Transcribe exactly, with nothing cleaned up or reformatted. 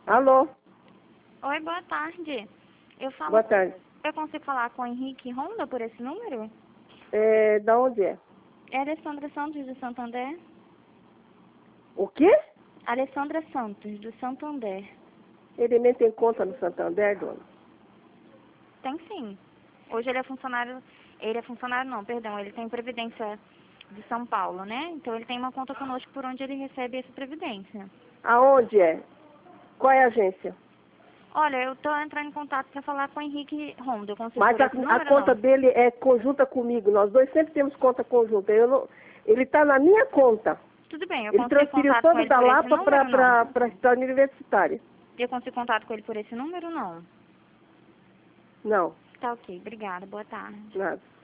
Alô? Oi, boa tarde. Eu falo. Boa tarde. Eu consigo falar com o Henrique Honda por esse número? É, da onde é? É Alessandra Santos, do Santander. O quê? Alessandra Santos, do Santander. Ele nem tem conta no Santander, dona? Tem sim. Hoje ele é funcionário. Ele é funcionário não, perdão. Ele tem Previdência de São Paulo, né? Então ele tem uma conta conosco por onde ele recebe essa Previdência. Aonde é? Qual é a agência? Olha, eu tô entrando em contato para falar com o Henrique Honda. Eu consigo Mas por a, esse a número, conta não? dele é conjunta comigo. Nós dois sempre temos conta conjunta. Eu não, ele está na minha conta. Tudo bem, eu Ele consigo transferiu contato com todo ele da por esse Lapa número, não? para a cidade universitária. Eu consigo contato com ele por esse número, não? Não, Tá ok, obrigada, boa tarde. nada.